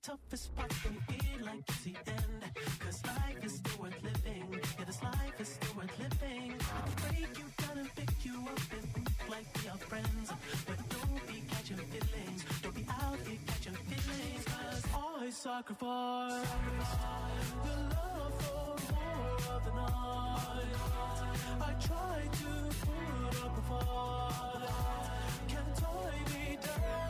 toughest part when you feel like it's the end. Cause life is still worth living. Yeah, this life is still worth living. I can break you down and pick you up and think like we are friends. But don't be catching feelings. Don't be out here catching feelings. Cause I sacrifice the love for more of the night. I try to put up a fight. Can't tie me down.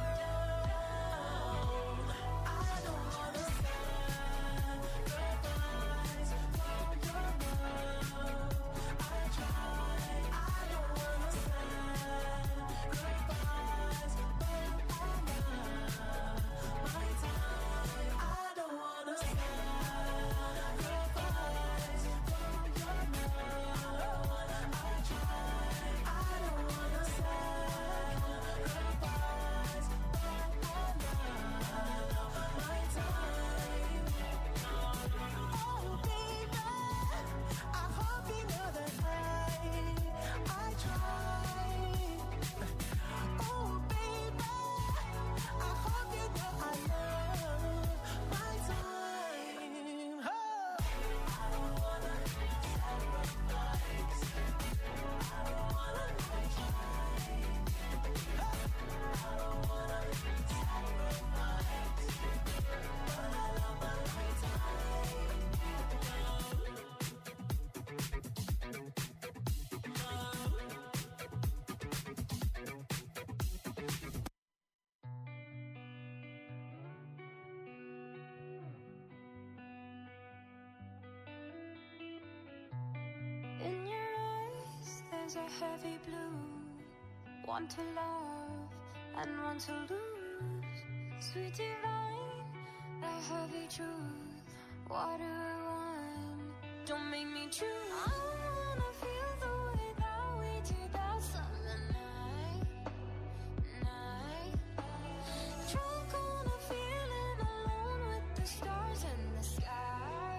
A heavy blue, one to love and one to lose. Sweet divine, a heavy truth. What do I want? Don't make me choose. I wanna feel the way that we did that summer night. Drunk on a feeling, alone with the stars in the sky.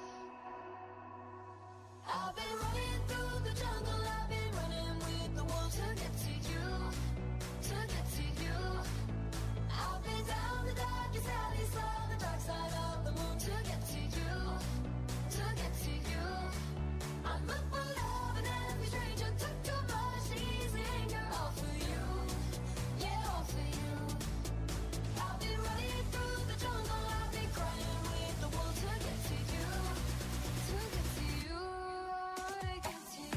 I've been running through the jungle. To get to you, to get to you. I've been down the darkest alley, saw the dark side of the moon. To get to you, to get to you. I'm up for love and every stranger took too much easy anger. All for you, yeah, all for you. I've been running through the jungle, I've been crying with the wolves. To get to you, to get to you, to get to you.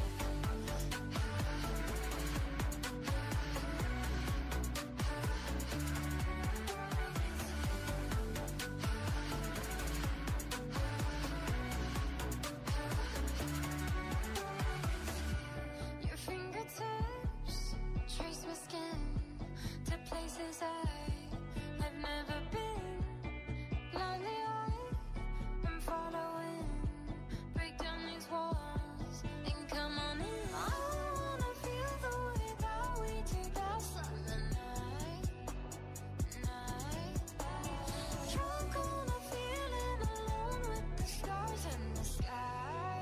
I've never been. Blindly I'm following. Break down these walls and come on in. I wanna feel the way that we did that summer night. Drunk on a feeling, alone with the stars in the sky.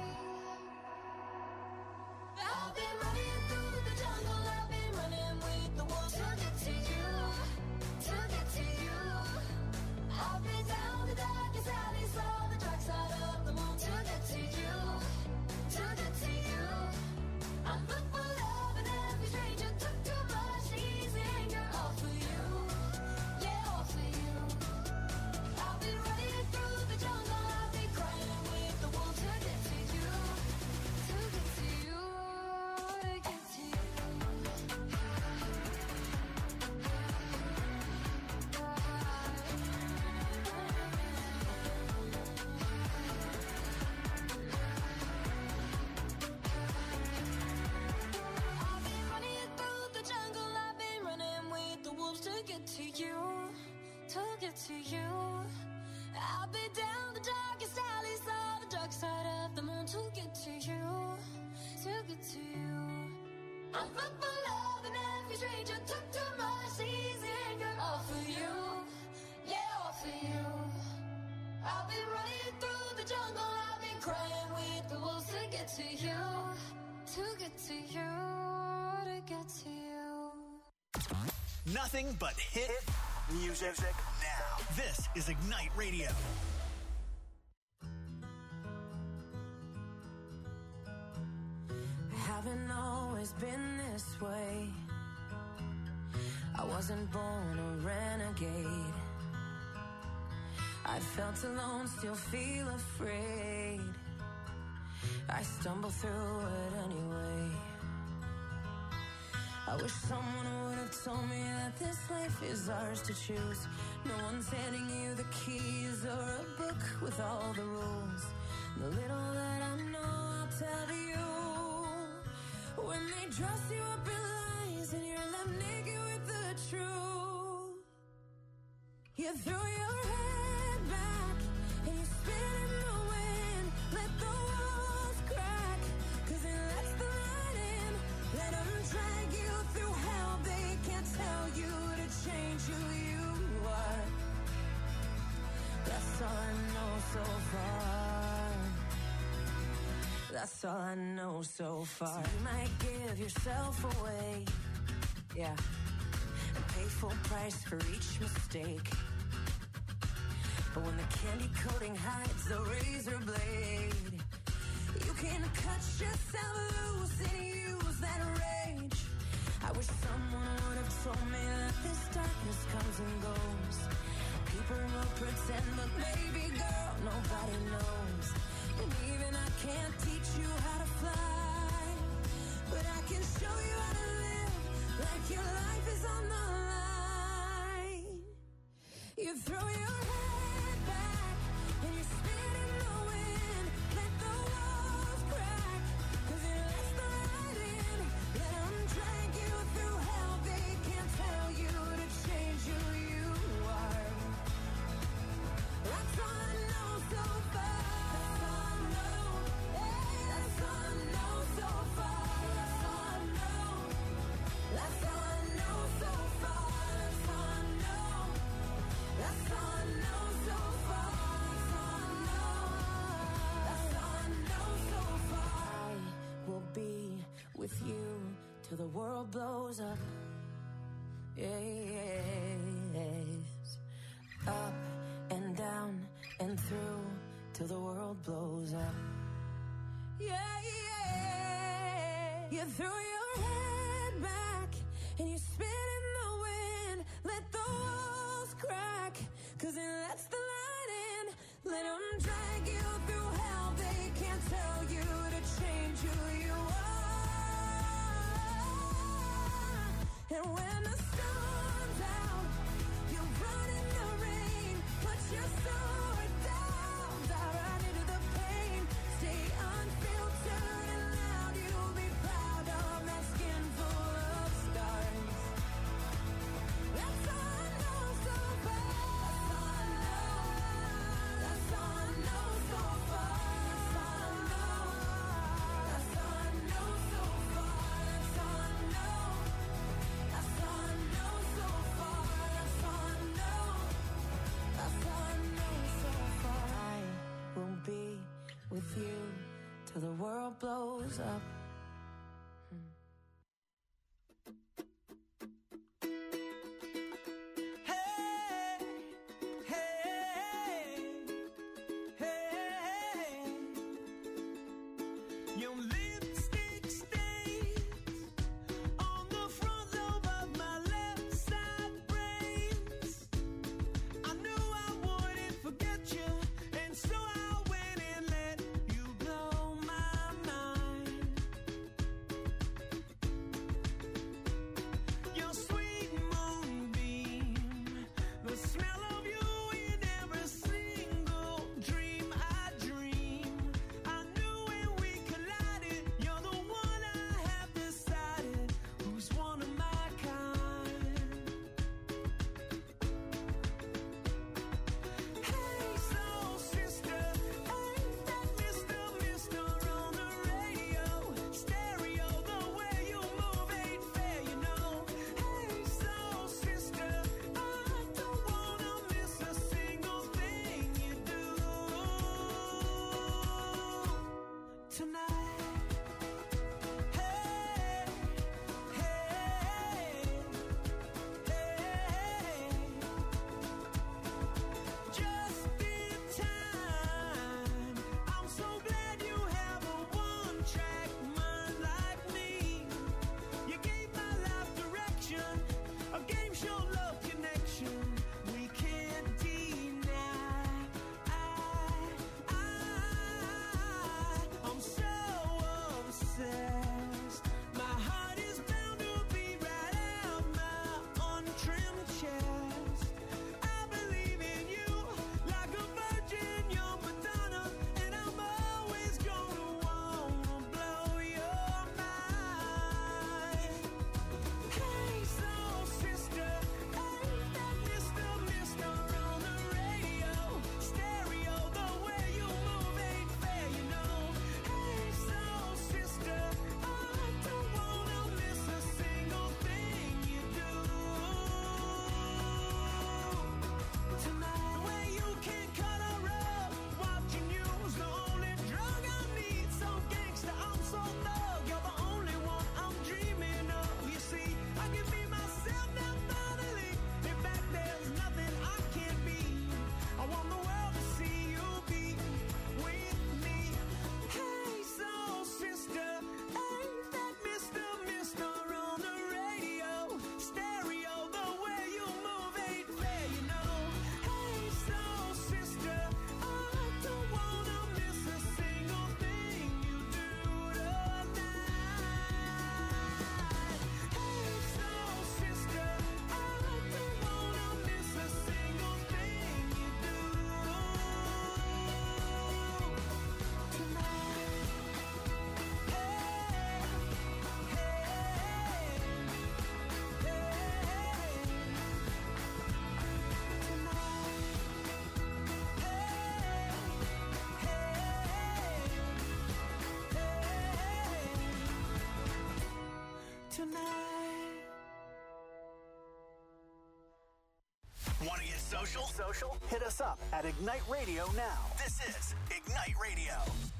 I've been running through the jungle, I've been running with the wolves. To get to you, to get to you. I've been down the darkest alley, saw the dark side of the moon. To get to you, to get to you. I'm booked for love and every stranger took too much easy anger. All for you, yeah, all for you. I've been running through the jungle, I've been crying with the wolves. To get to you, to get to you, to get to you. I've been running through the jungle, I've been running with the wolves. To get to you, to get to you. I've been down the darkest alleys, saw the dark side of the moon. To get to you, to get to you. I'm booked for love and every stranger took too much easy anger. All for you, yeah, all for you. I've been running through the jungle, I've been crying with the wolves. To get to you, to get to you, to get to you. Nothing but hit Music now. This is Ignite Radio. I haven't always been this way. I wasn't born a renegade. I felt alone, still feel afraid. I stumble through it anyway. I wish someone would have told me that this life is ours to choose. No one's handing you the keys or a book with all the rules. The little that I know, I'll tell you. When they dress you up in lies and you're left naked with the truth, you throw your head back and you spin in the wind. Let the walls crack, 'cause it lets the light in. Let them drag you through hell. They can't tell you to change who you are. That's all I know so far. That's all I know so far. So you might give yourself away, yeah, and pay full price for each mistake. But when the candy coating hides the razor blade, you can cut yourself loose and use that rage. I wish someone would have told me that this darkness comes and goes. People will pretend, but baby girl, nobody knows. And even I can't teach you how to fly, but I can show you how to live like your life is on the line. You throw your head back and you spin in the wind. Let the walls crack, 'cause it lets the light in. Let them drag you through hell. They can't tell you to change who you are. That's all I know so far. That's all I know. That's all I know so far. That's all I know. That's all I know so far. That's all I know. That's all I know so far. That's all I know. That's all I know so far. I will be with you till the world blows up. Yes. Up and down and through till the world blows up. Yeah, yeah. You throw your head back and you spin in the wind. Let the walls crack, 'cause it lets the light in. Let them drag you through hell. They can't tell you to change who you are. And when the storm's out, you run in the rain. Put your sword down, dive right into the pain. Stay unfiltered and loud. You'll be proud of that skin full of scars. That's all I know so far. That's all I know. That's all I know so far. That's all I know. tonight. Want to get social? Hit us up at Ignite Radio now. This is Ignite Radio.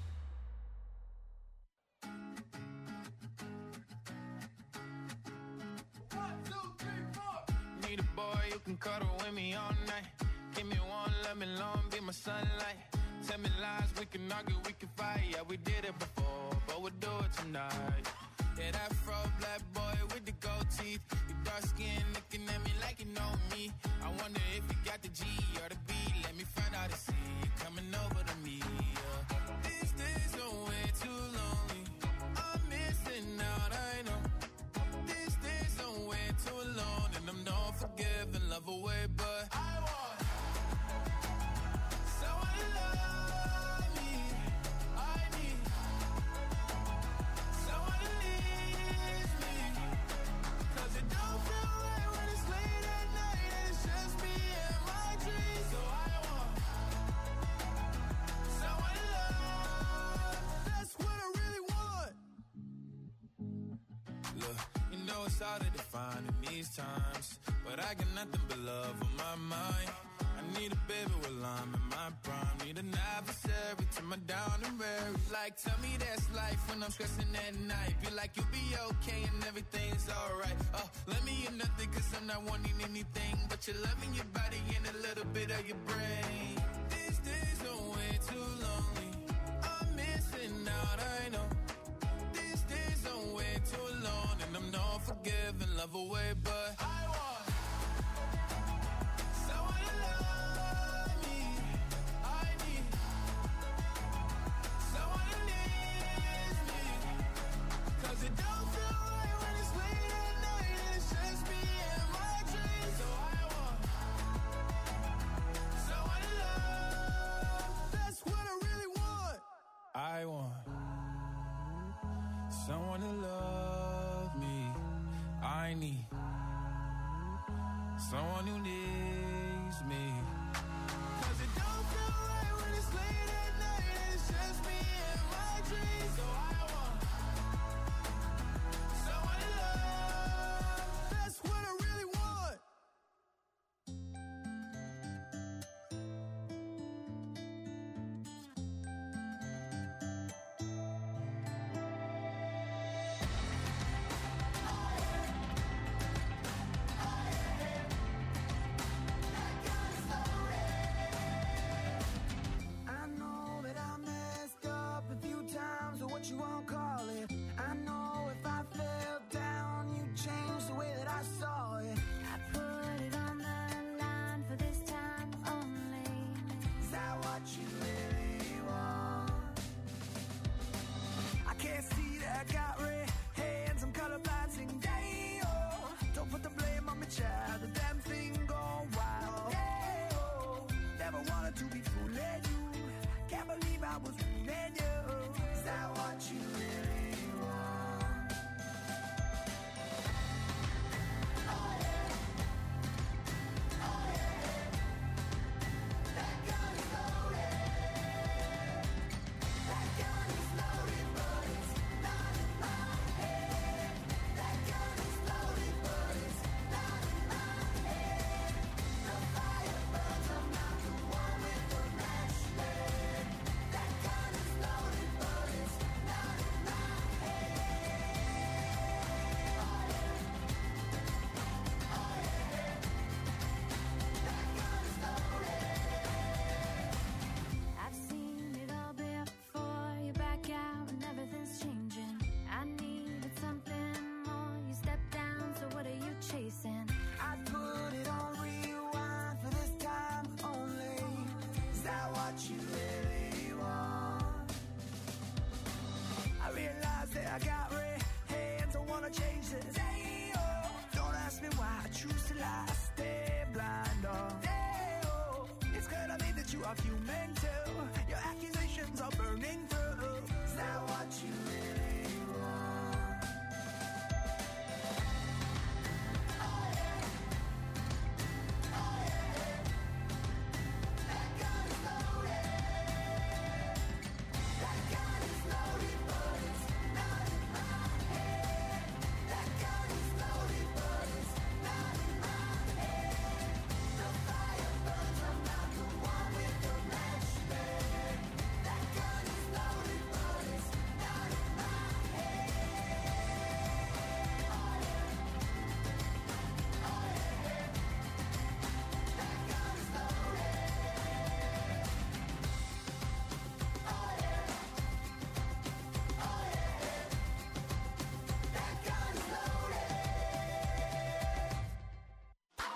Need a boy who can cuddle with me all night. Give me one, let me long, be my sunlight. Tell me lies, we can argue, we can fight. Yeah, we did it before, but we'll do it tonight. Yeah, that fro black boy with the gold teeth. Your dark skin looking at me like you know me. I wonder if you got the G or the B. Let me find out and see you coming over to me. Yeah. These days are way too lonely. I'm missing out, I know. These days are way too alone, and I'm not forgiving, love away, but I want someone to love me. I need someone to leave me, 'cause it don't feel right when it's late at night and it's just me and my dreams. So I want someone to love. That's what I really want. Look, you know it's hard to define in these times, but I got nothing but love on my mind. I need a baby while I'm in my prime. Need an adversary to my down and weary. Like, tell me that's life when I'm stressing at night. Be like, you'll be okay and everything's alright. Let me in nothing 'cause I'm not wanting anything but you're loving your body and a little bit of your brain. These days are way too lonely. I'm missing out, I know. These days are way too alone, and I'm not forgiving, love away, but I want someone to love me. I need someone to leave me, 'cause it don't feel right when it's late at night and it's just me and my dreams. So I want someone to love. That's what I really want. I want someone to love me. I need someone who needs me, 'cause it don't feel right when it's late at night and it's just me and my dreams. So I want someone to love. That's what I really want. That kind of stuff.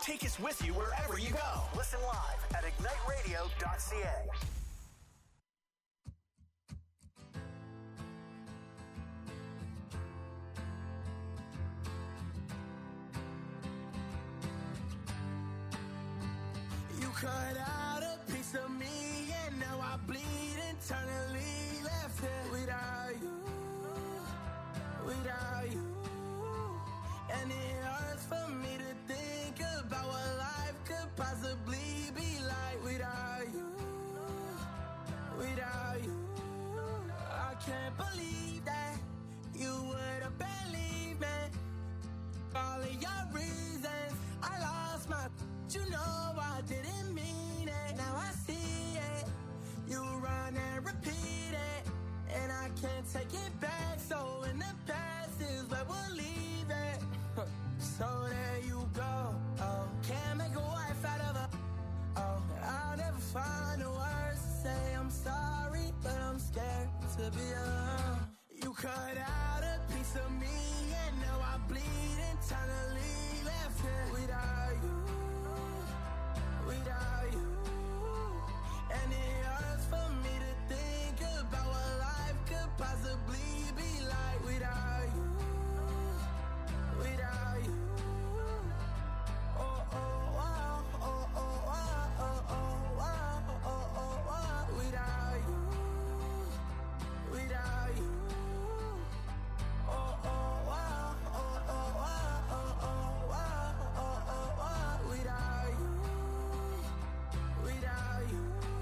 Take us with you wherever you go. Listen live at igniteradio.ca. You cut out a piece of me, and now I bleed internally. Left here without you, without you. And it hurts for me to think about what life could possibly be like without you, without you. I can't believe that you would have believed me. All of your reasons, I lost my. You know I didn't mean it. Now I see it. You run and repeat it, and I can't take it back. So in the past is where we'll leave it. So there you go. Oh, can't make a wife out of her. Oh, I'll never find the words to say I'm sorry, but I'm scared to be alone. You cut out a piece of me, and now I bleed internally. Left here without you, without you. And it hurts for me to think about what life could possibly be like without you, without you. Oh, oh, wow, oh, oh, wow, oh, oh, wow, oh, oh, wow, without you, without you. Oh, oh, wow, oh, oh, wow, oh, oh, wow, oh, oh, wow, without you, without you.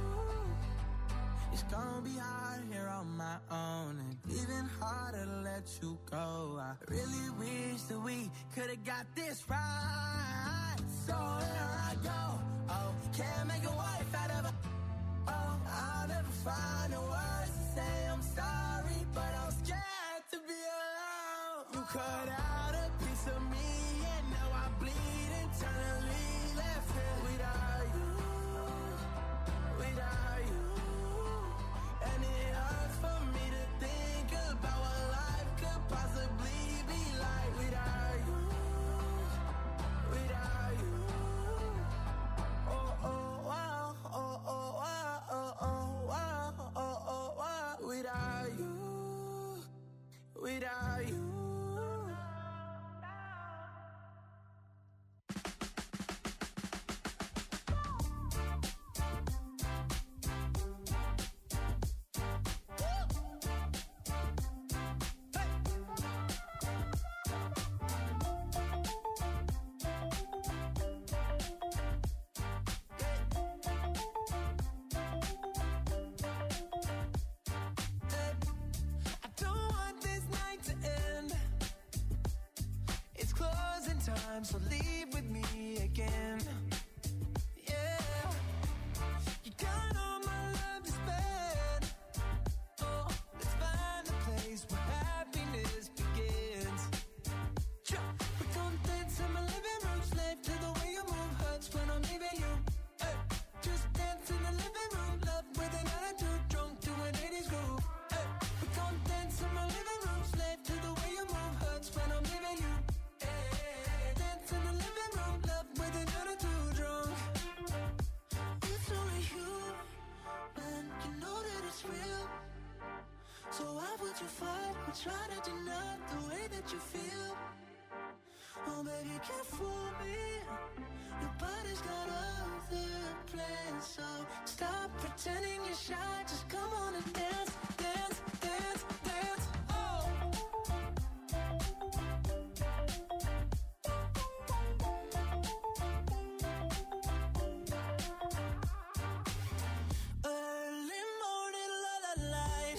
It's gonna be hard here on my own, and even harder to let you go. I really wish that we could've got this right. So here I go. Oh, can't make a wife out of her. Oh, I'll never find the words to say I'm sorry, but I'm scared to be alone. You cut out a piece of me, and now I bleed internally. Left here without you, without you. And it hurts for me to think about what life could possibly be like without you, without you. Oh, oh, wow, oh, oh, wow, oh, oh, wow, oh, oh, wow, without you, without you. I don't want this night to end. It's closing time, so leave with me again. Yeah, you got all my love to spend. Oh, let's find a place where happiness begins. We gon' dance in my living room, slave to the way you move hurts when I'm leaving you. Ay, just dance in the living room, love with an attitude, drunk to an 80s groove. Ay, we gon' dance in my living room, slave to the way you move hurts when I'm leaving you. Ay, dance in the living room, love with an attitude, drunk. It's only you, man, you know that it's real. So why would you fight or try to deny the way that you feel? Oh, baby, you can't fool me. Your body's got other plans, so stop pretending you're shy. Just come on and dance, dance, dance, dance. Oh. Early morning, la la light.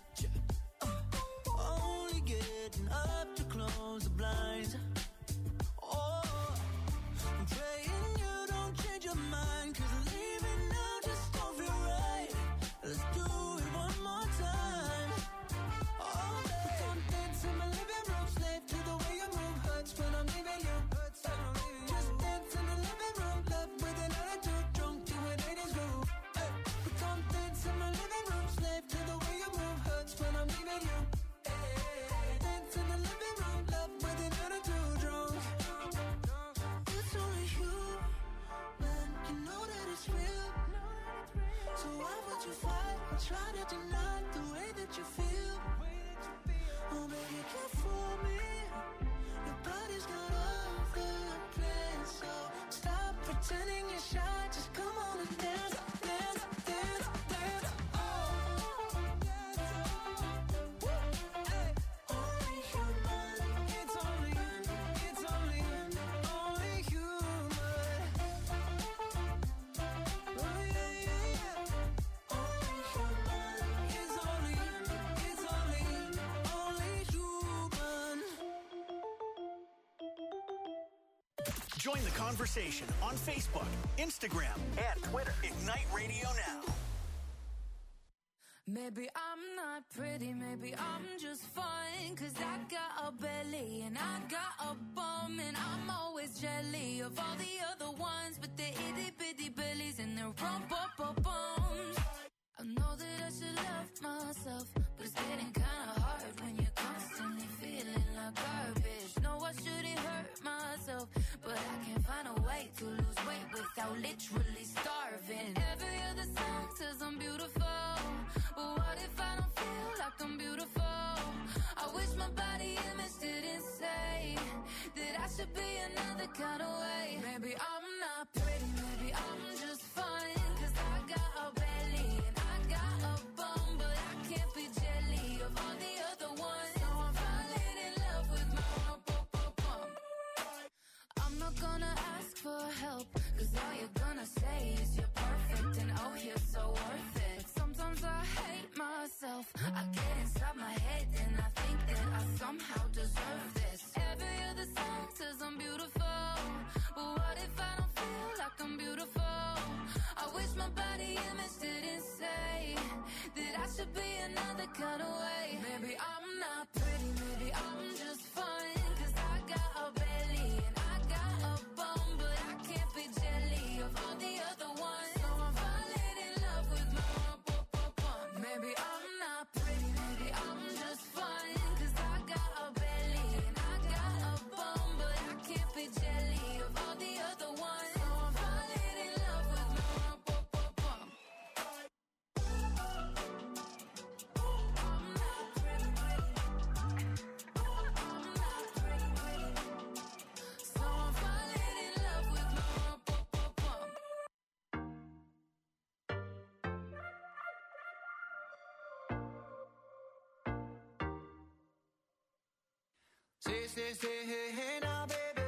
Only getting up to close the blinds. Oh, I'm praying you don't change your mind, 'cause leaving now just don't feel right. Let's do it one Join the conversation on Facebook, Instagram, and Twitter. Ignite Radio Now. Maybe I'm not pretty, maybe I'm just fine. Cause I got a belly and I got a bum. And I'm always jelly of all the other ones with their itty bitty bellies and their rump-up-bums. I know that I should love myself, but it's getting kinda hard when you're constantly feeling like garbage. No, I shouldn't hurt myself, but I can't find a way to lose weight without literally starving. Every other song says I'm beautiful, but what if I don't feel like I'm beautiful? I wish my body image didn't say that I should be another kind of way. Maybe I'm not pretty, maybe I'm just fine. Cause I got a belly and I got a bum, but I can't be jelly of all the other ones. So I'm falling in love with my bum. I'm not gonna ask for help, cause all you're gonna say is you're perfect and oh, you're so worth it. Sometimes I hate myself, I get inside my head and I think that I somehow deserve this. Every other song says I'm beautiful, but what if I don't feel like I'm beautiful? I wish my body image didn't say that I should be another kind of way. Maybe I'm not pretty, maybe I'm just fine. Cause I got a belly and I got a bum, but I can't be jelly of all the other ones. So I'm falling in love with my bum. Maybe I'm not pretty, maybe I'm just fine. Cause I got a belly and I got a bum, but I can't be jelly of all the other ones. So I'm falling in love with my bum. I'm not pretty, I'm not pretty, so I'm falling in love with my bum. Say, hey now, baby.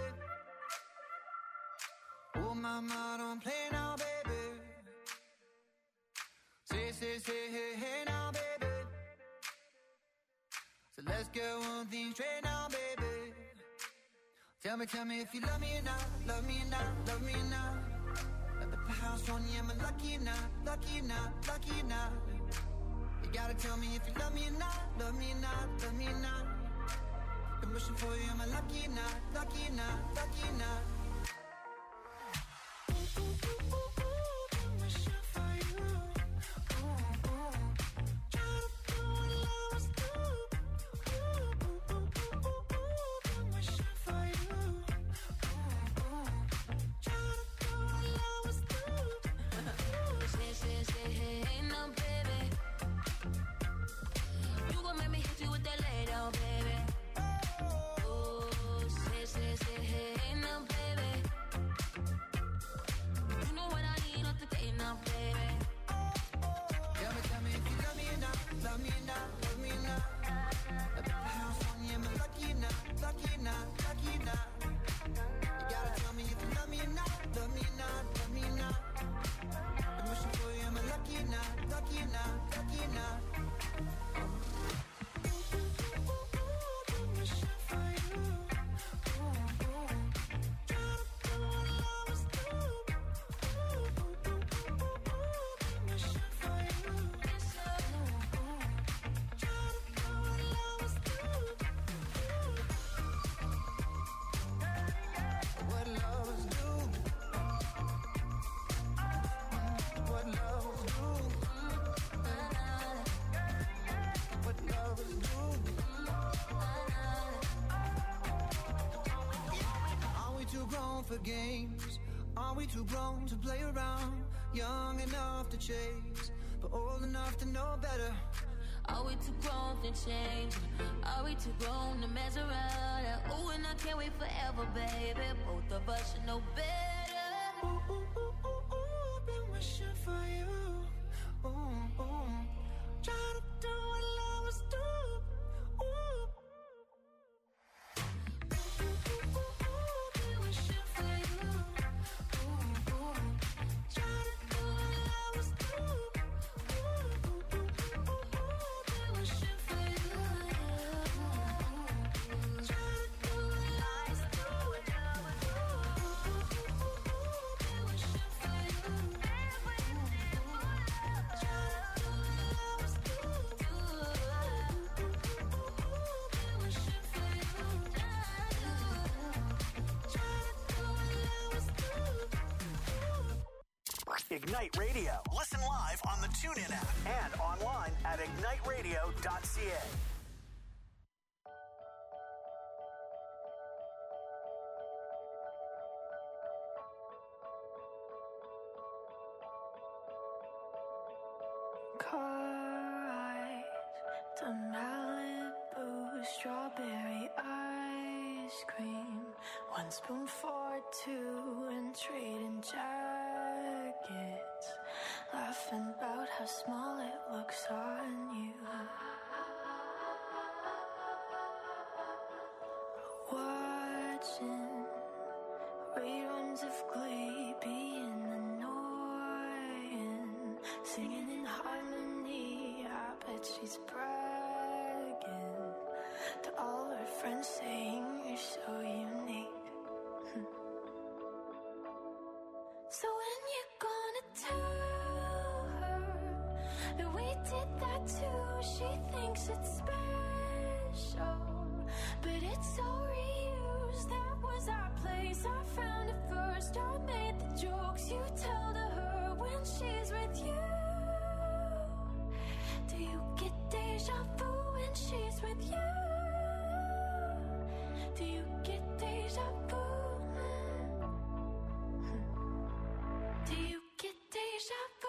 Oh, mama, don't play now, baby. Say, hey now, baby. So let's get one thing straight now, baby. Tell me if you love me or not, love me or not, love me or not. At the house on you, am I lucky or not, lucky or not, lucky or not? You gotta tell me if you love me or not, love me or not, love me or not. I'm wishing for you, am I lucky or not, lucky or not, lucky or not? I'm wishing for you. Try to do what lovers do. I'm wishing for you. Try to do what lovers do. Say, hey, no, baby. You gon' make me hit you with that lay down, baby. Oh, say, hey, no, baby. You know what I need, not today, now, baby. Tell me if you love me or not, love me or not, love me or not. At the house on you, am I lucky or not, lucky or not, lucky or not? You gotta tell me if you love me or not, love me or not, love me or not. I'm wishing for you, am I lucky or not, lucky or not, lucky or not? I'm wishing for you. Try to do what lovers do. I'm wishing for you. Try to do what lovers do. What lovers do. What lovers do. What lovers do. Are we too grown for games? Are we too grown to play around? Young enough to chase, but old enough to know better. Are we too grown to change? Are we too grown to mess around? Ooh, and I can't wait forever, baby. Both of us should know better. Been wishing for you. Try to do what lovers do. Been wishing for you. Try to do what lovers do. Been wishing for you. Try to do what lovers do. Ignite Radio. Listen live on the TuneIn app and online at igniteradio.ca. Car ride to Malibu, strawberry ice cream, 1 spoon for 2 and trading jackets, laughing about how small it looks on you. Watching reruns of Glee, being annoying, singing in harmony. I bet she's bragging to all her friends, saying you're so unique. So when you gonna tell her that we did that too? She thinks it's special, but it's all reused. That was our place, I found it first. I made the jokes you tell to her when she's with you. Do you get deja vu when she's with you? Do you get deja vu? Do you get deja vu?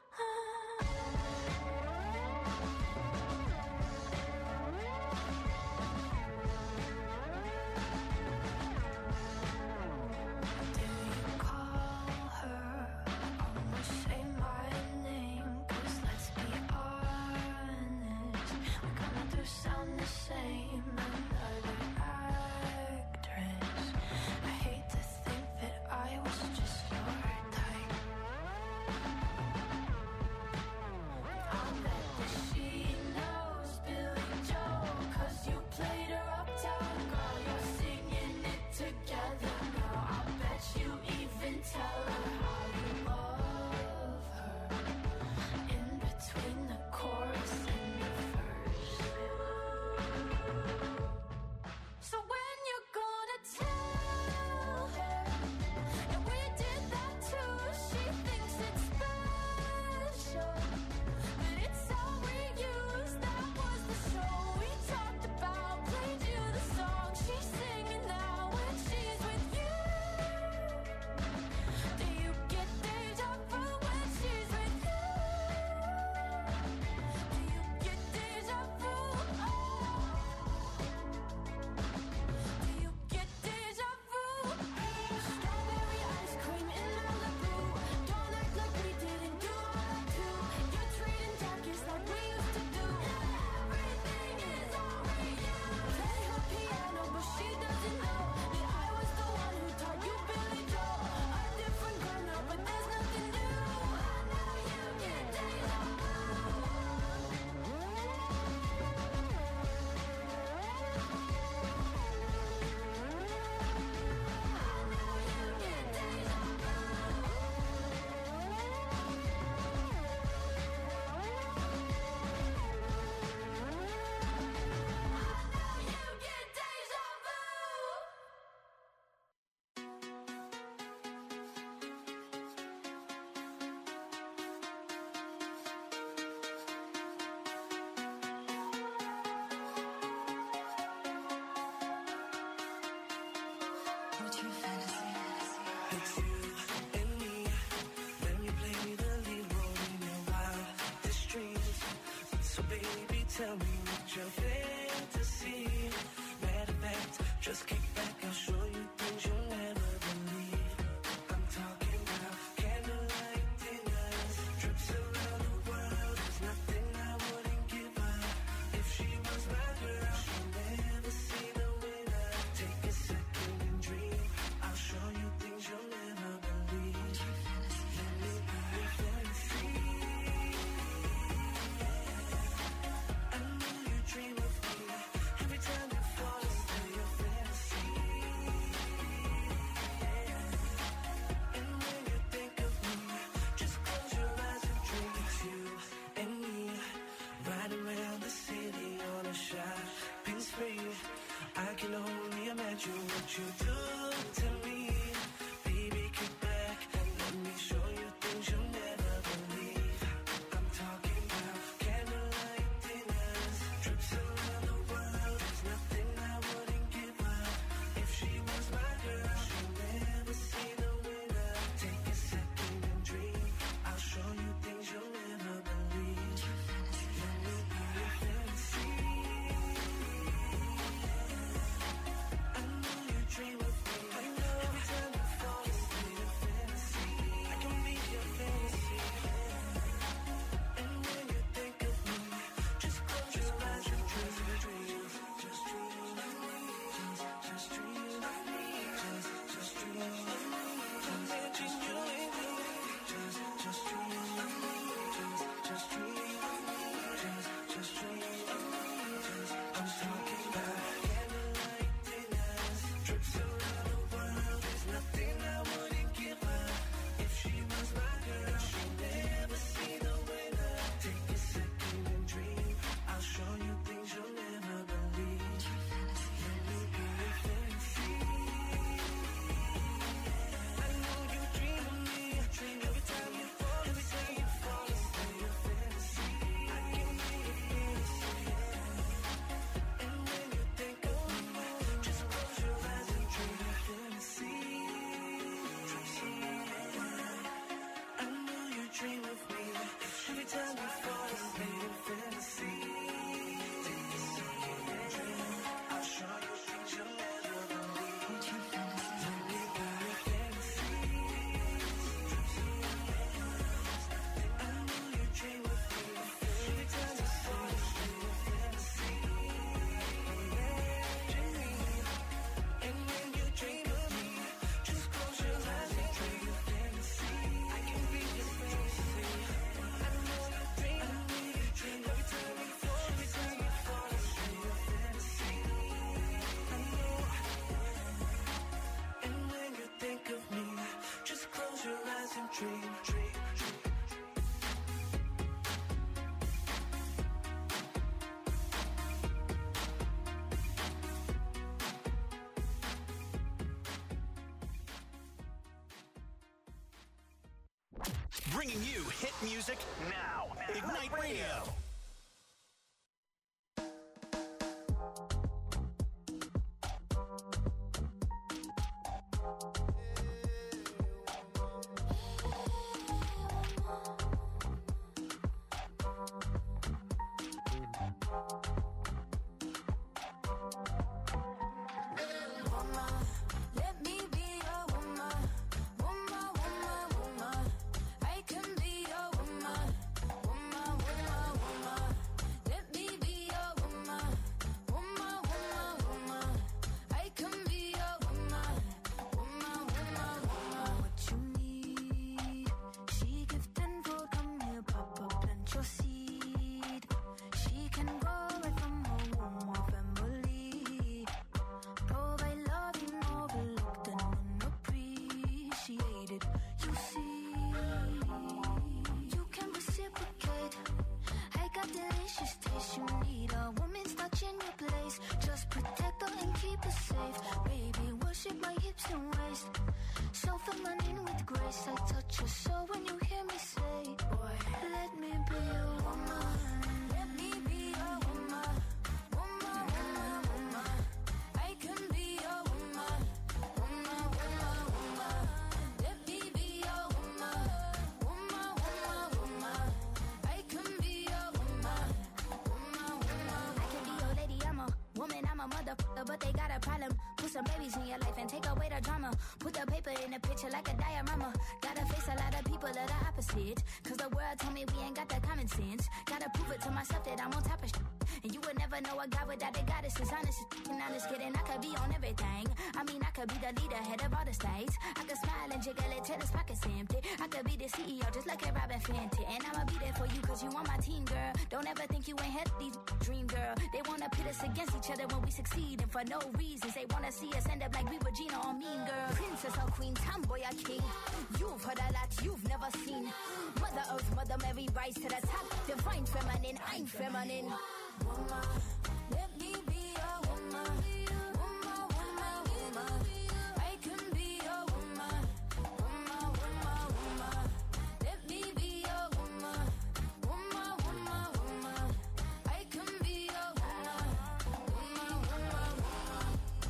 Do you call her? Almost say my name, 'cause let's be honest, we kinda do sound the same. Another actress. I hate to think that I was just your type. I'll bet that she knows Billy Joel, 'cause you played her uptown girl. You're singing it together now. I bet you even tell her how you love her in between the chorus and the verse. So when you're gonna tell her that we did that too? She thinks it's special, but it's all reused. That was the show we talked about. Played you the song she's singing now when she's with you. Do you get deja vu when she's with you? Do you get deja vu? Do you get deja vu? Strawberry ice cream in Malibu. Don't act like we didn't do all that too. You're treating jackets like we used to do. Everything is all reused. Play her piano, but she doesn't know that I was the one who taught you Billy Joel. A different girl now, but there's nothing new. I know you get deja vu. What's your fantasy? It's you and me. When you play the lead role in your wildest dreams. So baby, tell me what your fantasy. Matter of fact, just kick back, I'll show you things you'll never believe. I'm talking about candlelight dinners, trips around the world. There's nothing I wouldn't give her. If she was my girl, she'll never see the winner. Take a second and dream. I'll show you things you'll never believe. Let me be your fantasy. I know you dream of me. Every time you fall into your fantasy. And when you think of me, just close your eyes and dream. It's you and me, riding around the city on a shopping spree. I can only imagine what you do to me. Baby, kick back and let me show you things you'll never Around the world, there's nothing I wouldn't give her. If she was my girl, she'd never see the winner. Take a second and dream. I'll show you things you'll never believe. Let me be your fantasy. I know you dream of me. I dream every time you fall asleep. Your fantasy. I can be your fantasy. And when you think of me, just close your eyes and dream your fantasy. I know you dream of me. Every time you fall asleep, your fantasy. Take a second and dream. I'll show you things you'll never believe. Let me be your fantasy. I know you dream of me. Every time you fall asleep, your fantasy. And when you dream of me, just close your eyes and dream your fantasy. I can be your fantasy. I know you dream every time you fall asleep, your fantasy. I know. And when you think of me, just close your eyes and dream. Bringing you hit music now. Ignite Radio. Let me be your woman, woman, woman, woman. I can be your woman, woman, woman, woman. Let me be your woman, woman, woman, woman. I can be your woman, woman, woman, woman. What you need, she give tenfold. Come here, Papa, plant your seed. She can go right from her womb or family. Provide love you overlooked and unappreciated. You see, you can reciprocate. I got delicious taste. You need a woman's touch in your place. Just protect her and keep her safe. Baby, worship my hips and waist. So feminine with grace. I touch your soul when you hear me say, boy, let me be your woman. Let me be your woman. Woman, woman, woman. I can be your woman, woman, woman, woman. Let me be your woman, woman, woman, woman. I can be your woman, woman, woman. I can be your lady, I'm a woman, I'm a motherfucker, but they got a problem. Put some babies in your life and take away the drama. Put the paper in the picture like a diorama. Gotta face a lot of people that are opposite. Cause the world told me we ain't got that common sense. Gotta prove it to myself that I'm on top of shit. And you would never know a guy without a goddess is honest. And honest kidding, I could be on everything. I mean, I could be the leader, head of all the states. I could smile and jiggle it till his pockets empty. I could be the CEO, just like a Robin Fenty. And I'ma be there for you cause you on my team, girl. Don't ever think you ain't had these dream, girl. They wanna pit us against each other when we succeed. And for no reasons, they wanna see us end up like we Regina or Mean Girl. Princess or queen, tomboy or king. You've heard a lot you've never seen. Mother Earth, Mother Mary, rise to the top. Divine feminine, I'm feminine. Woman, let me be your woman. Woman, woman, woman. I can be your woman. Woman, woman, woman. Let me be your woman. Woman, woman, woman. I can be your woman. Woman, woman, woman.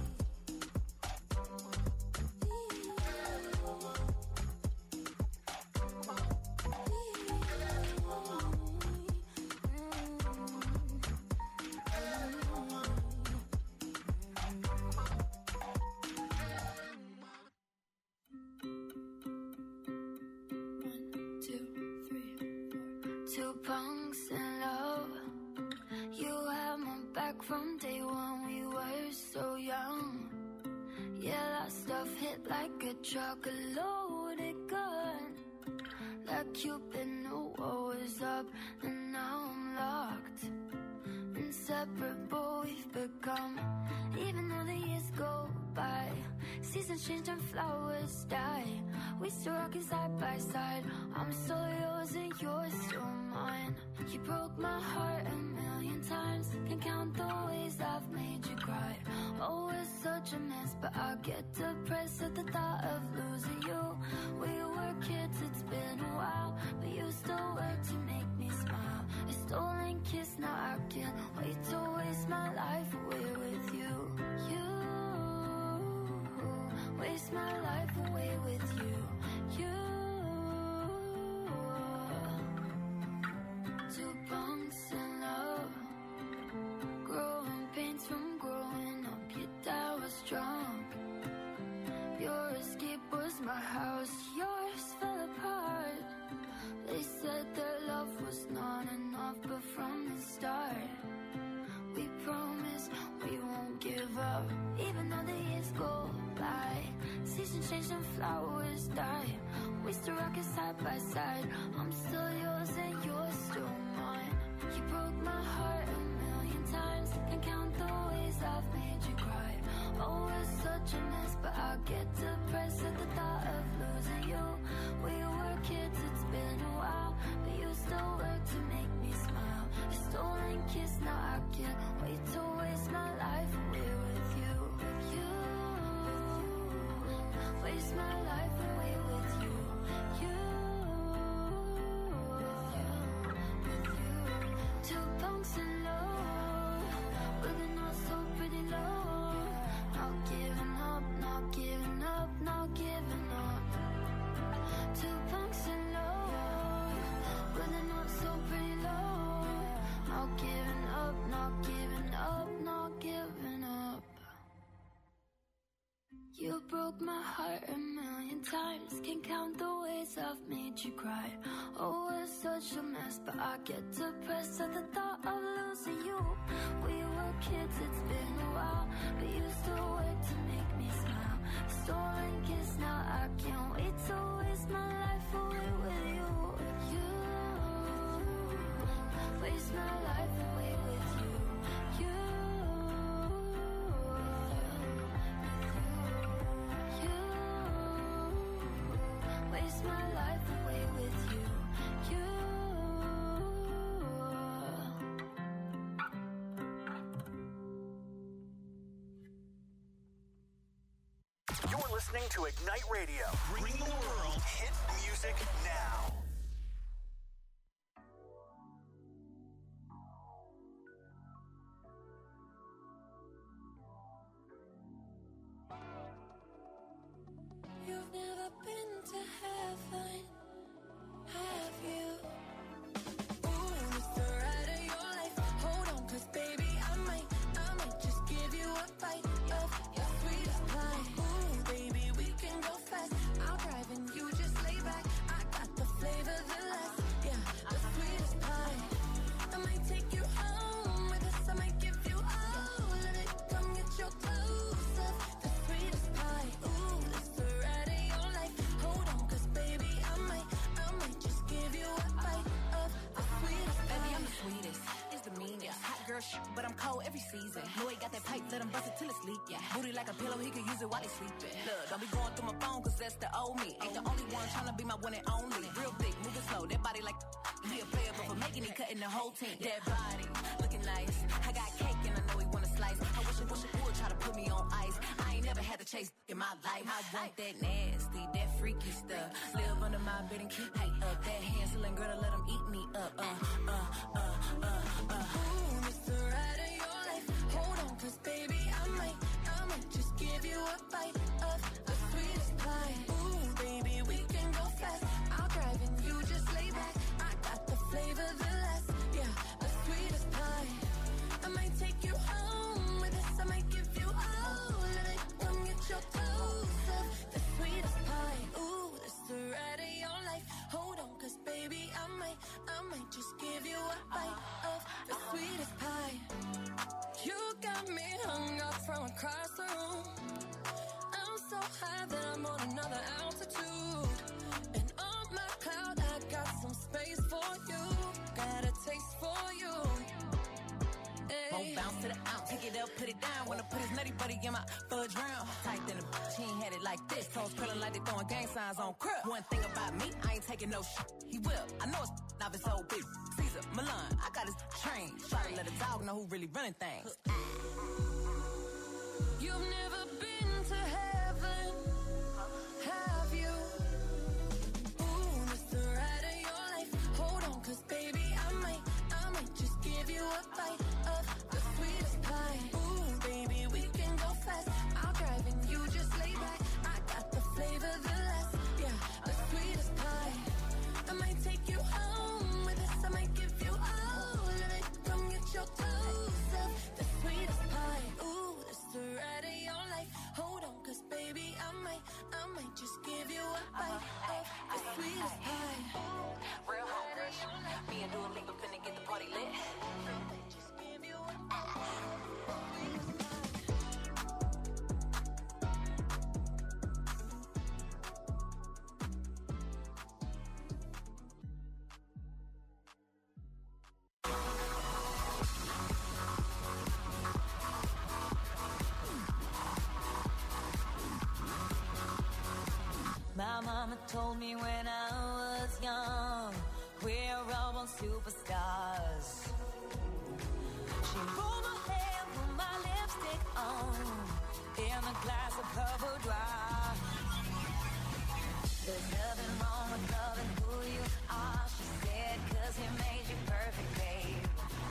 Two punks in love. You had my back from day one. We were so young. Yeah, that stuff hit like a truck, a loaded gun. Like Cupid knew what was up, and now I'm locked. Inseparable we've become. Even though the years go by, Seasons change and flowers die. We still rockin' side by side. I'm still yours and you're still mine. You broke my heart a million times. Can't count the ways I've made you cry. Oh, it's such a mess, but I get depressed at the thought of losing you. We were kids, it's been a while, but you still work to make me smile. A stolen kiss, now I can't wait to waste my life away with you. You waste my life away with you. You. Two bunks in love, growing pains from growing up. Your dad was drunk. Your escape was my house. Yours fell apart. They said their love was not enough, but from the start, we promise we won't give up. Even though the years go by, seasons change and flowers die. We still rock it side by side. I'm still yours and you're still mine. You broke my heart a million times. Can't count the ways I've made you cry. Oh, it's such a mess, but I get depressed at the thought of losing you. We were kids, it's been a while, but you still work to make me smile. A stolen kiss, now I can't wait to waste my life away with you. You waste my life away with you. You. Two bunks in love, with a not so pretty love. Not giving up, not giving up, not giving up. Two bunks in love, with a not so pretty love. Not giving up, not giving up, not giving up. You broke my heart a million times. Can't count the ways I've made you cry. Oh, it's such a mess, but I get depressed at the thought of losing you. We were kids, it's been a while, but you still work to make me smile. Stolen kiss, now I can't wait to waste my life away with you. You waste my life away with you. You. Waste my life away with you. You. You're listening to Ignite Radio. Bringing the world hit music now. You've never been to heaven, have you? Ooh, it's the ride of your life. Hold on, 'cause baby, I might just give you a bite of your sweetest pie. Ooh, baby, we can go fast. I'll drive and you just lay back. I got the flavor, the last, yeah, the sweetest pie. I might take you home with us. I might give you all of it. Come get your clothes up, the sweetest pie. Ooh, it's the ride of your life. Hold on, 'cause baby, I might just give you a bite of the sweetest pie. Baby, I'm the sweetest. It's the meanest. Hot girl shit, but I'm cold every season. Know he got that pipe, let him bust it till it's leak. Yeah. Booty like a pillow, he could use it while he's sleeping. Look, don't be going through my phone, 'cause that's the old me. Ain't the only one tryna be my one and only. Real thick, moving slow, that body like he a player, but for making it, cutting the whole team. That body, looking nice. I got cake and I know he wanna slice. I wish it would try to put me on ice. I ain't never had to chase in my life. I want that nasty, that freaky stuff. Live under my bed and keep me up. That Hansel girl to let him eat me up. Ooh, it's the ride of your life. Hold on, 'cause baby, I might just give you a bite of the sweetest pie. Ooh, baby, we can go fast. I'll drive and you just lay back. I got the flavor, the last, yeah, the sweetest pie. I might take you home with us. I might give you all of it. Come get your clothes up, the sweetest pie. Ooh, it's the ride of your life. Hold on, 'cause baby, I might just give you a bite of the sweetest pie. You got me hung up from across the room. I'm so high that I'm on another altitude. And on my cloud, I got some space for you. Got a taste for you. Won't bounce to the ounce. Pick it up, put it down. Wanna put his nutty buddy in my fudge round. Tight than a bitch, he ain't had like this. Toes curling like they throwing gang signs on crib. One thing about me, I ain't taking no shit. He will. I know it's off his whole big. Caesar, Milan, I got his train. Try to let a dog know who really running things. You've never been to heaven, have you? Ooh, it's the ride of your life. Hold on, cause baby, I might just give you a bite of the sweetest pie. Ooh, baby, we can go fast. I'll drive and you just lay back. I got the flavor, the last, yeah, the sweetest pie. I might take you home with us. I might give you all of it. Come get your toes up, the sweetest pie. Ooh, it's the ride of your life. Hold on, cause baby, I might just give you a bite of the sweetest pie. Real home rush. Me and Dua Lipa finna get the party lit. Just give you a bite of the sweetest pie. My mama told me when I was young, we're all born superstars. She rolled my hair, put my lipstick on, in a glass of purple dry. There's nothing wrong with loving who you are, she said, cause he made you perfect, babe.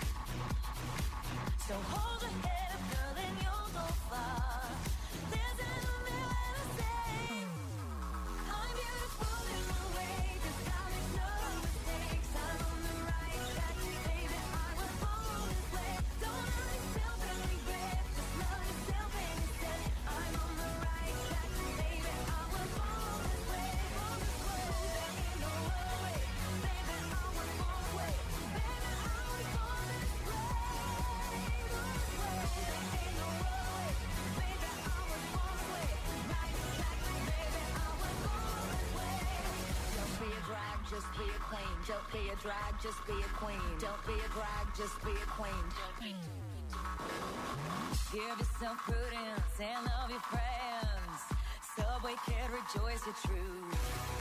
So hold your head up, girl, and you'll go far. There's nothing left to say. I'm beautiful in my way, 'cause I make no mistakes. I'm on the right track, baby, I was born this way. Don't hurt yourself and regret, just love yourself and instead. I'm on the right track, baby, I was born this way. There ain't no other way, baby, I was born this way. Baby, I was born this way. There ain't no other way, baby, I was born this way. Right track, baby, I was born this way. Don't be a drag, just be a queen. Don't be a drag, just be a queen. Don't be a drag, just be a queen. Give yourself prudence and love your friends. Subway kid, rejoice your truth.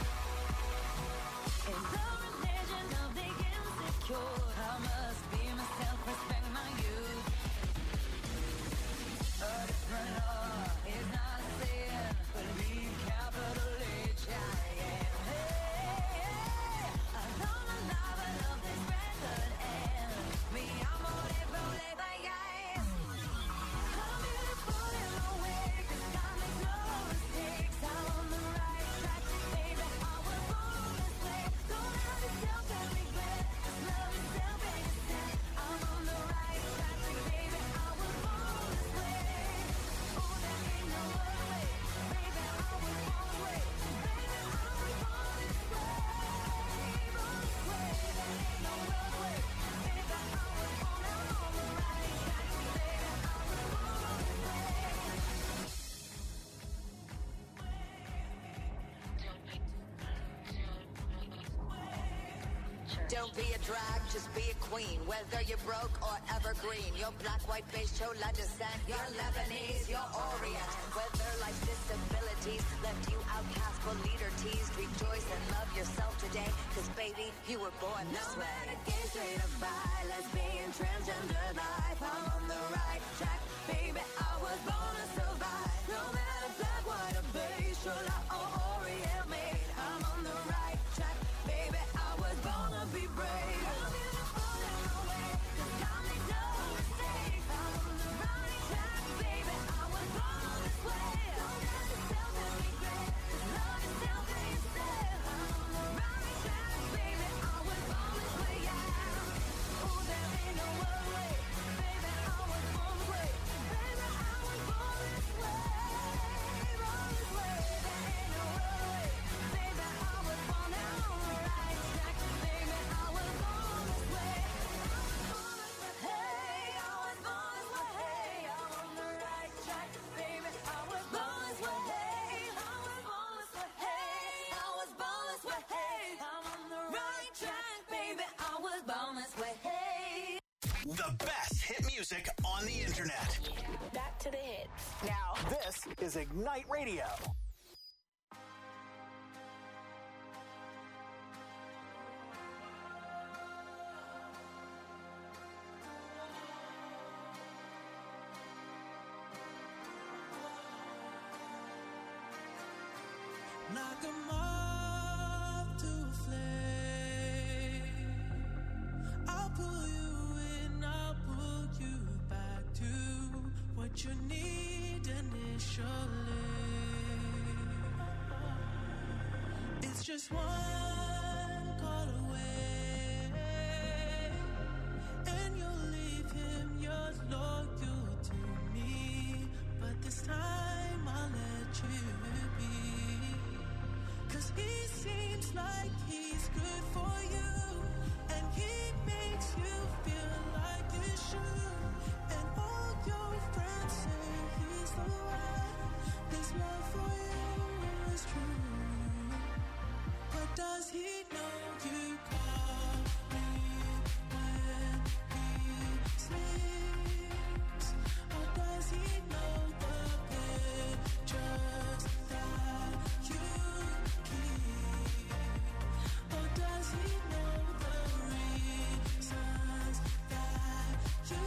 In the religion of the insecure, I must be myself, respect my youth. A different law is not a sin, believe capital H I am. Hey, I love my life, I love this record, and me, I'm on it, roll it like ice. I'm beautiful in my way, 'cause I make no mistakes. I'm on the right track, baby, I was born this way. Don't hurt yourself and regret, just love yourself and instead. I'm on the right track, baby, I was born this way. Oh, there ain't no other way, baby, I was born this way. Baby, I was born this way, born this way. There ain't no other way, baby, I was born. I'm on the right track, baby, I was born this way. Don't be a drag, just be a queen. Whether you're broke or evergreen, you're black, white, beige, chola descent, you're Lebanese, you're Orient. Whether life's disabilities left you outcast but leader teased, rejoice and love yourself today, 'cause baby, you were born this No way. matter gay, straight or bi, lesbian, transgender life, I'm on the right track, baby, I was born to survive. No matter black, white or beige, chola or Orient made, I'm on the right track, baby, I was born to be brave. I'm beautiful in my way, 'cause I make no mistakes. I'm on the right track, baby, I was born this way. Don't hurt yourself and regret, just love yourself and instead. I'm on the right track, baby, I was born this way, yeah. Oh, there ain't no other way, baby, I was born this way. Baby, I was born this way, born this way. There ain't no other way, baby, I was born. I'm on the right track, baby, I was born this way. Hey, I was born this way. Hey, I'm on the right track, baby, I was born this way. Hey, I was born this way. Hey, I was born this way. Hey, I'm on the right track, baby, I was born this way. Hey. The best hit music on the internet. Back to the hits. Now, this is Ignite Radio. knock 'em off to a flame. I'll pull you in, I'll pull you back to what you need initially. It's just one call away, and you'll leave him yours loyal to me. But this time I'll let you be, 'cause he seems like he's good for you, and he makes you feel like you should. And all your friends say he's the one. This love for you is true. But does he know you call me when he sleeps? Or does he know the pictures that you keep? Or does he know the reasons that you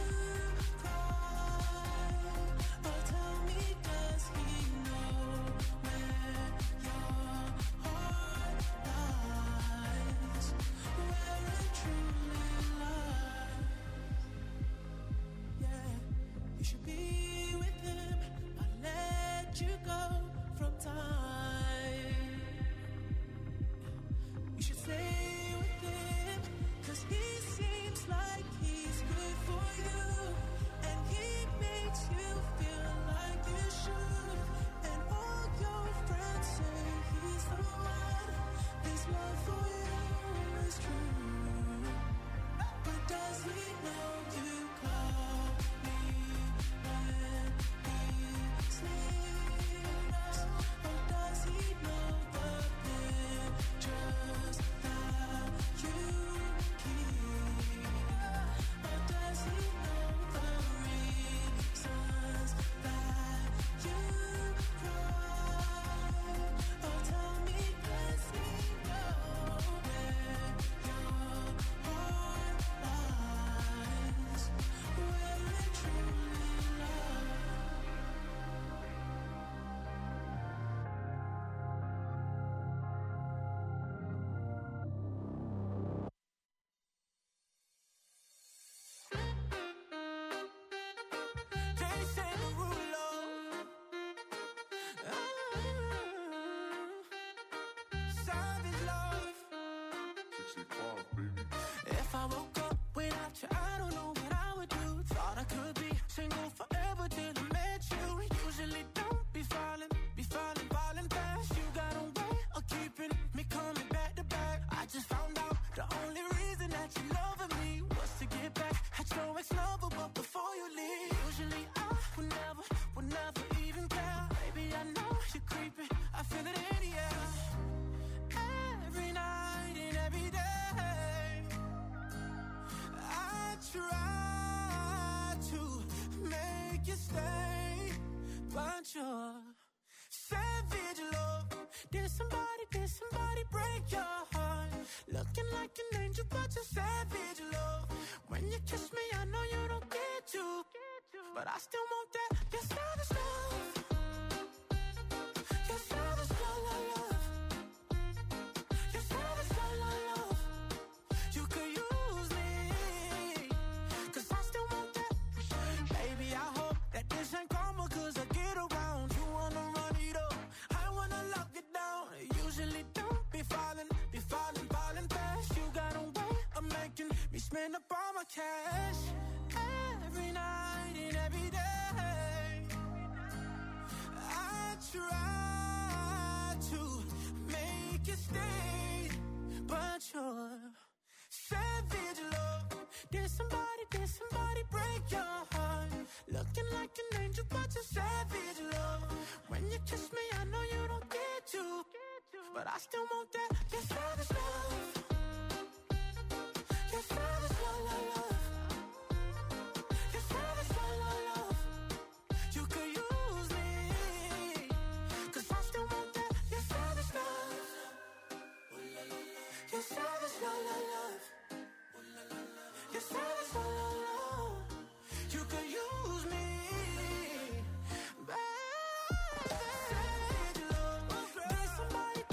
cry? Or tell me, does he know where your heart lies, where it truly lies? Yeah, you should be with him, but let you go from time. You should stay with him, 'cause he seems like he's good for you, and he makes you feel like you should. And all your friends say he's the one. This love for you is true. But does he know you call me when he sleeps? Or does he know the pictures that you keep? Or does he know the reasons that you cry? Or tell me, does he know where your heart lies, where it truly lies? Jason Derulo. Savage love. If I woke up without you, I don't know what I would do. Thought I could be single forever till I met you. Usually don't be falling fast. You got a way of keeping me coming back to back. I just found out the only reason that you loving me was to get back at your ex-lover, but before you leave, usually I would never even care. Baby, I know you're creeping, I feel it in the air. Every night and every day, I try to make you stay, but you're savage love. Did somebody break your heart? Looking like an angel, but you're savage love. When you kiss me, I know you don't get to, but I still want that. Your savage love. Your savage love, love. Your savage love, love. You could use me, 'cause I still want that. Baby, I hope that this ain't karma, 'cause I get around. You wanna run it up, I wanna lock it down. Usually don't be falling fast. You got a way of making me spend up all my cash. Every night and every day, I try to make you stay, but you're savage love. Did somebody break your heart? Looking like an angel, but you're savage love. When you kiss me, I know you don't get to, but I still want that. Your savage love. Your savage love, love. Your savage love, love. You could use me, 'cause I still want that. Your savage love. Your savage love, love. Your savage love, love. You could use me, baby. Savage love. Did somebody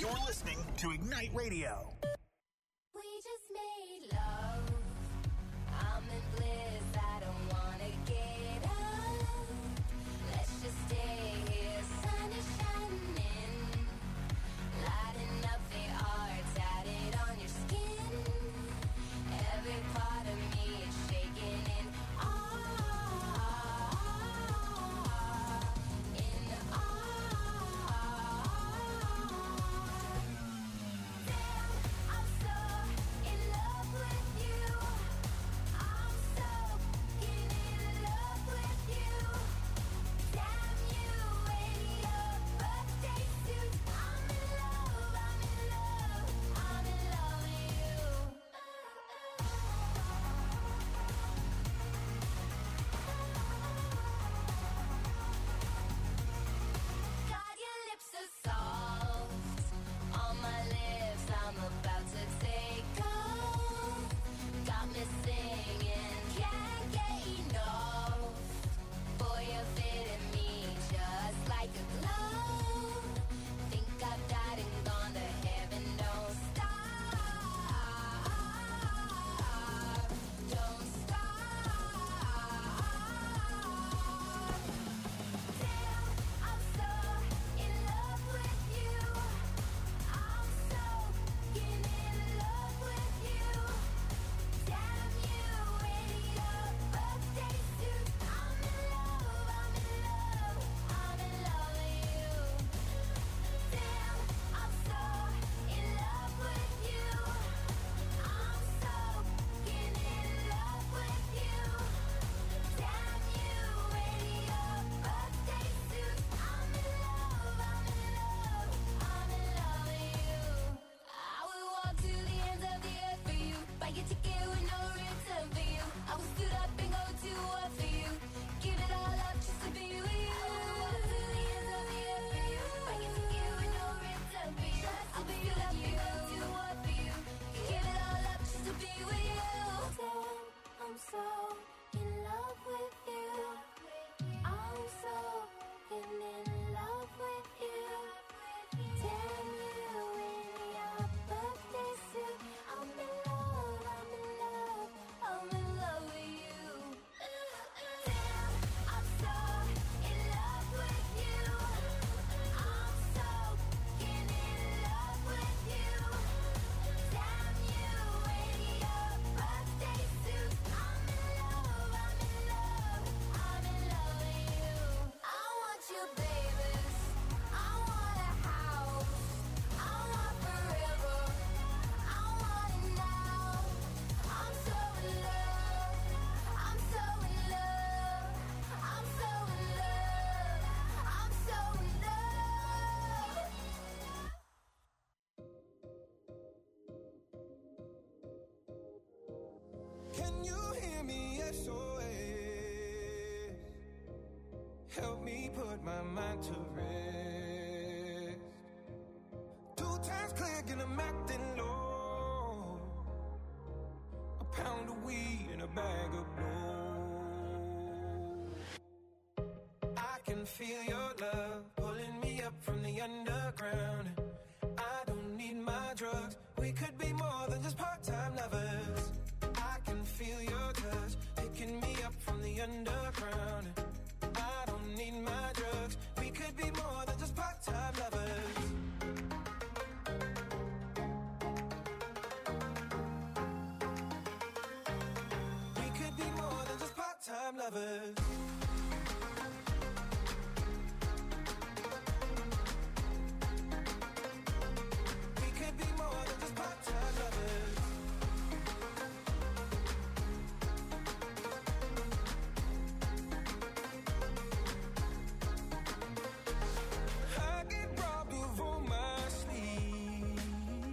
You're listening to Ignite Radio. We just made love. I'm in bliss. I don't wanna get up. Let's just stay here. Sun is shining, lighting up the art tatted on your skin. Every part of me is shaking in awe, in awe. Damn, I'm so in love with you. I'm so in love with you. Damn you in your birthday suit. I'm in love, I'm in love, I'm in love with you. God, your lips are soft on my lips. I'm about to take off. Got me singing, can't get enough. Boy, you're fitting me just like a glove. Think I've died and gone to heaven. Don't stop, don't stop. Damn, I'm so in love with you. I'm so in love with you. Damn you in your birthday suit. I'm in love, I'm in love, I'm in love with you. Damn, I'm so in love with you. I'm so in love with you. Damn you in your birthday suit. I'm in love, I'm in love, I'm in love with you. I would walk to the ends of the earth for you. Buy your ticket with no return for you. I would stood up and go to war for you. Give it all up just to be with you. I would walk to the ends of the earth for you. Buy your ticket with no return for you. I would stood up and go to war for you. Give it all up just to be with you. Damn, I'm so in love with you. I'm so in love with you. Damn you in your birthday suit. I'm in love, I'm in love, I'm in love with you. Damn, I'm so in love with you. I'm so in love with you. Damn you in your birthday suit. I'm in love, I'm in love, I'm in love with you. I want you, babies. I want a house. I want forever. I want it now. I'm so in love. I'm so in love. I'm so in love. I'm so in love. Can you hear me? SOS. Help me put my mind to rest. 2 times clear, and I'm acting low. A pound of weed and a bag of blow. I can feel your love pulling me up from the underground. I don't need my drugs. We could be more than just part-time lovers. I can feel your touch picking me up from the underground. I don't need my drugs. We could be more than just part-time lovers. We could be more than just part-time lovers.